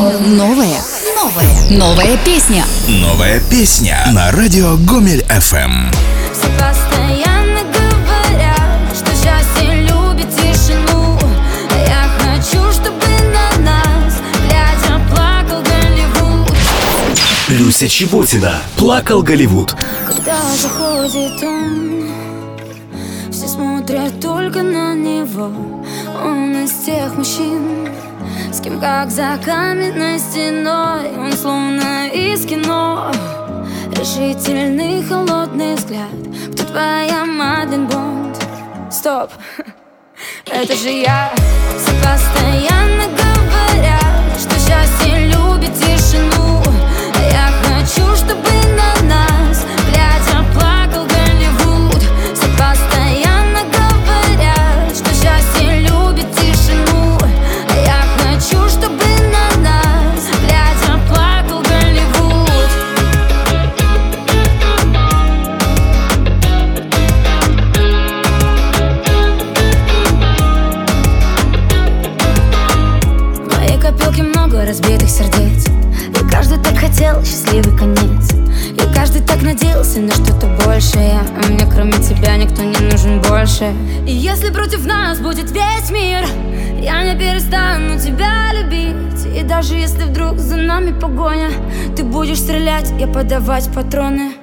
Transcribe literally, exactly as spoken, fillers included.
Новая, новая, новая песня. Новая песня на радио Гомель эф эм. Все постоянно говорят, что счастье любит тишину. А я хочу, чтобы на нас, глядя, плакал Голливуд. Люся Чеботина. Плакал Голливуд. Когда заходит он, все смотрят только на него. Он из тех мужчин, с кем как за каменной стеной. Он словно из кино, решительный холодный взгляд. Кто твоя Мадлен Бонд? Стоп, это же я. Все постоянно говорят, что счастье любит тишину. А я хочу, чтобы на нас, глядя, плакал Голливуд. Все постоянно говорят, что счастье любит тишину. А я хочу, чтобы на нас, глядя, плакал Голливуд. В моей копилке много разбитых сердец, и каждый так хотел счастливый конец. И каждый так надеялся на что-то большее, а мне кроме тебя никто не нужен больше. И если против нас будет весь мир, я не перестану тебя любить. И даже если вдруг за нами погоня, ты будешь стрелять, я подавать патроны.